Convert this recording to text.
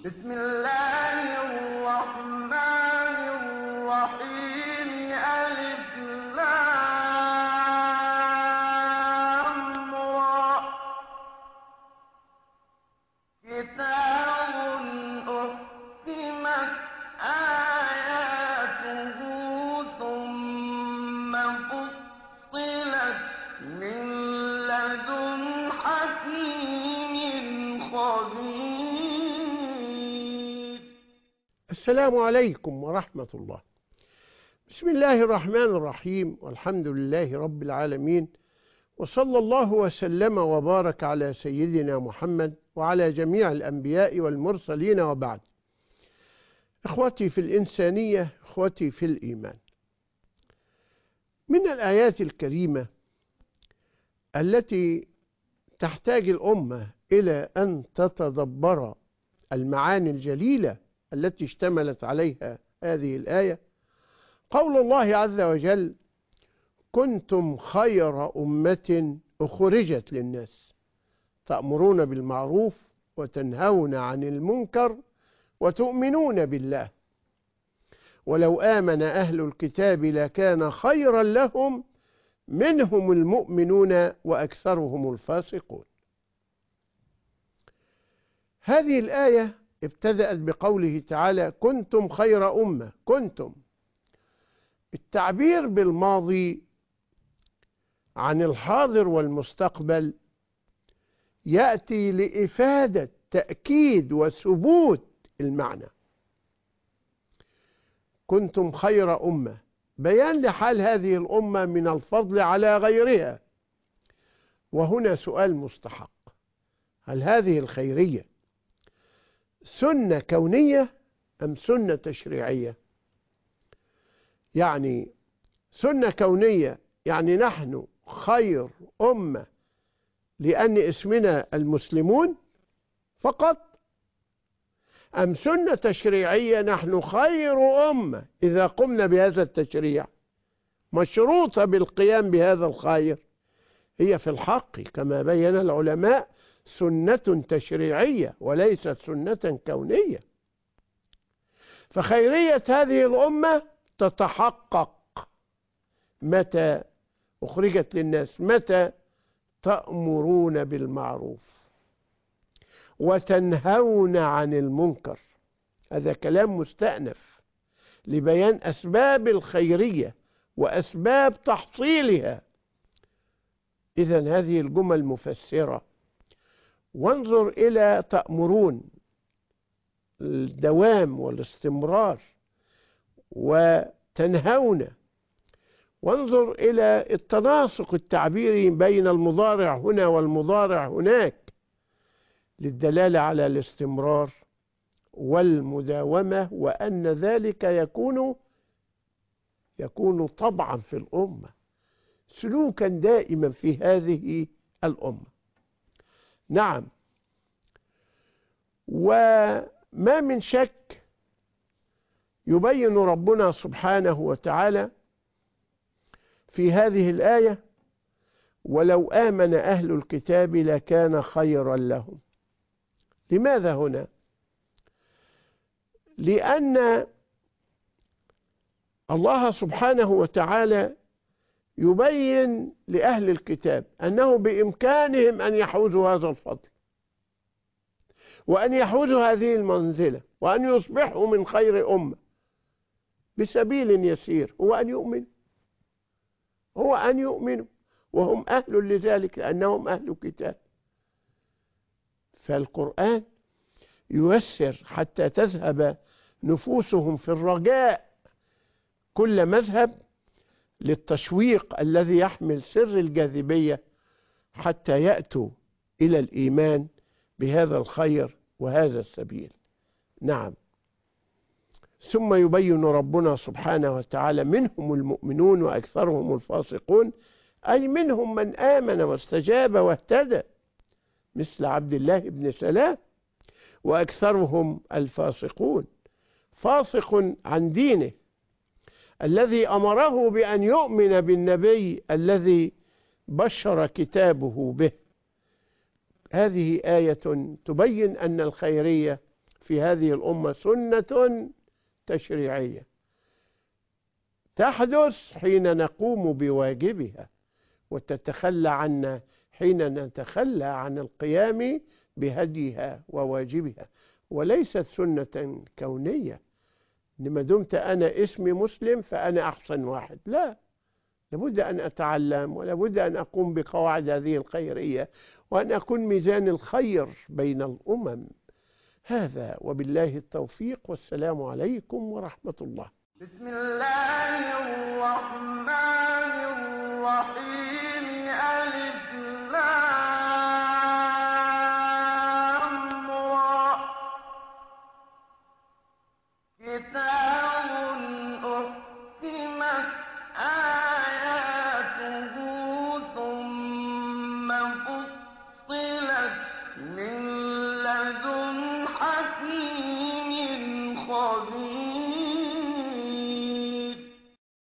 بسم الله الرحمن الرحيم. ألف لام را. كتاب أحكمت آياته ثم فصلت من لدن حكيم خبير. السلام عليكم ورحمة الله. بسم الله الرحمن الرحيم، والحمد لله رب العالمين، وصلى الله وسلم وبارك على سيدنا محمد وعلى جميع الأنبياء والمرسلين، وبعد. إخوتي في الإنسانية، إخوتي في الإيمان، من الآيات الكريمة التي تحتاج الأمة إلى أن تتدبر المعاني الجليلة التي اشتملت عليها هذه الآية قول الله عز وجل: كنتم خير أمة أخرجت للناس تأمرون بالمعروف وتنهون عن المنكر وتؤمنون بالله ولو آمن أهل الكتاب لكان خيرا لهم منهم المؤمنون وأكثرهم الفاسقون. هذه الآية ابتدأت بقوله تعالى: كنتم خير أمة. كنتم، التعبير بالماضي عن الحاضر والمستقبل يأتي لإفادة تأكيد وثبوت المعنى. كنتم خير أمة، بيان لحال هذه الأمة من الفضل على غيرها. وهنا سؤال مستحق: هل هذه الخيرية سنة كونية أم سنة تشريعية؟ يعني سنة كونية، يعني نحن خير أمة لأن اسمنا المسلمون فقط، أم سنة تشريعية نحن خير أمة إذا قمنا بهذا التشريع مشروطة بالقيام بهذا الخير؟ هي في الحق كما بين العلماء سنة تشريعية وليست سنة كونية. فخيرية هذه الأمة تتحقق متى أخرجت للناس؟ متى تأمرون بالمعروف وتنهون عن المنكر. هذا كلام مستأنف لبيان أسباب الخيرية وأسباب تحصيلها. إذن هذه الجمل مفسرة. وانظر إلى تأمرون، الدوام والاستمرار، وتنهون. وانظر إلى التناسق التعبيري بين المضارع هنا والمضارع هناك للدلالة على الاستمرار والمداومة، وأن ذلك يكون طبعا في الأمة، سلوكا دائما في هذه الأمة. نعم، وما من شك يبين ربنا سبحانه وتعالى في هذه الآية: ولو آمن أهل الكتاب لكان خيرا لهم. لماذا هنا؟ لأن الله سبحانه وتعالى يبين لأهل الكتاب أنه بإمكانهم أن يحوزوا هذا الفضل وأن يحوزوا هذه المنزلة وأن يصبحوا من خير أمة بسبيل يسير، هو أن يؤمنوا وهم أهل لذلك لأنهم أهل كتاب. فالقرآن ييسر حتى تذهب نفوسهم في الرجاء كل مذهب للتشويق الذي يحمل سر الجاذبية حتى يأتوا إلى الإيمان بهذا الخير وهذا السبيل. نعم، ثم يبين ربنا سبحانه وتعالى: منهم المؤمنون وأكثرهم الفاسقون، أي منهم من آمن واستجاب واهتدى مثل عبد الله بن سلام، وأكثرهم الفاسقون. فاسق عن دينه الذي أمره بأن يؤمن بالنبي الذي بشر كتابه به. هذه آية تبين أن الخيرية في هذه الأمة سنة تشريعية تحدث حين نقوم بواجبها، وتتخلى عنا حين نتخلى عن القيام بهديها وواجبها، وليست سنة كونية لما دمت أنا اسمي مسلم فأنا أحسن واحد. لا، لابد أن أتعلم، ولابد أن أقوم بقواعد هذه الخيرية، وأن أكون ميزان الخير بين الأمم. هذا وبالله التوفيق، والسلام عليكم ورحمة الله. بسم الله الرحمن الرحيم. ألف لام را. كتاب أحكمت آياته ثم فصلت من لدن حكيم خبير.